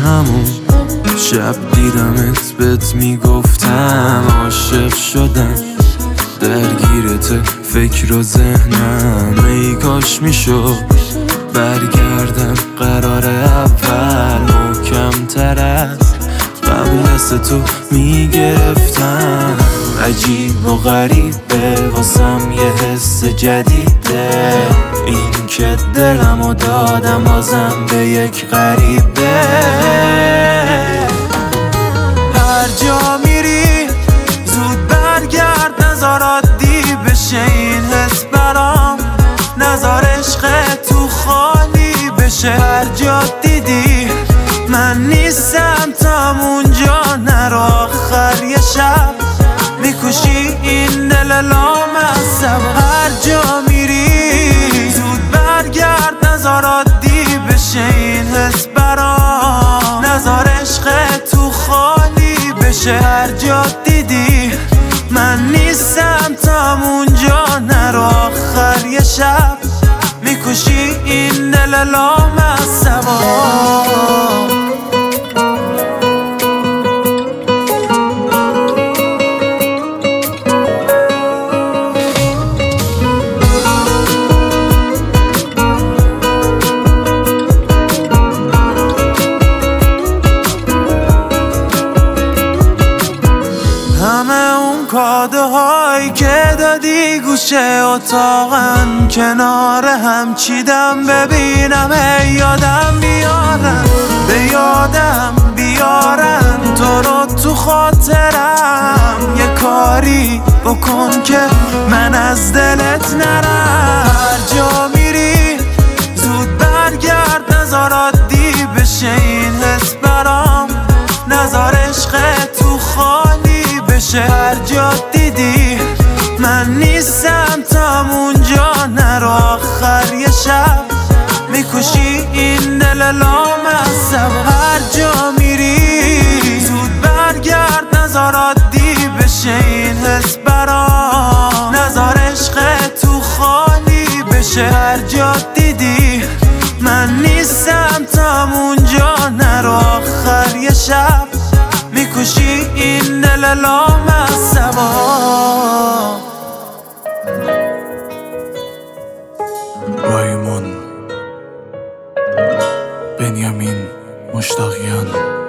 همون شب دیدمت بهت میگفتم عاشق شدم، درگیرت فکر و ذهنم. ای کاش میشد برگردم قرار اول، محکم تر از قبل از تو میگرفتم. عجیب و غریبه واسم یه حس جدیده، این که دلمو دادم بازم به یک غریبه. هر جا میری زود برگرد، نزار عادی بشه این حس برام، نزار عشق تو خالی بشه. هر جا دیدی من نیستم تا اونجا نرو، آخر یه شب میکشی این دل لامصب. هر جا میری زود برگرد، نزار عادی بشه این حس برام، نزار عشق تو خالی بشه. هر جا دیدی من نیستم تا اونجا نرو، آخر یه شب میکشی این دل لامصب. همه اون کاده هایی که دادی گوشه اتاقن، کنار هم چیدم ببینم ای یادم بیارن، به یادم بیارن تو رو تو خاطرم. یه کاری بکن که من از دلت نرم. هر جا میری زود برگرد، نزار عادی بشه این حس برام، نزار عشق تو خالی بشه. هر جا دیدی من نیستم تا اونجا نرو، آخر یه شب میکشی این دل لامصب. هر جا میری زود برگرد، نزار عادی بشه این حس برام، نزار عشق تو خالی بشه. هر جا دیدی من نیستم تا اونجا نرو، آخر یه شب میکشی این دل لامصب. رایمون بنیامین مشتاقیان.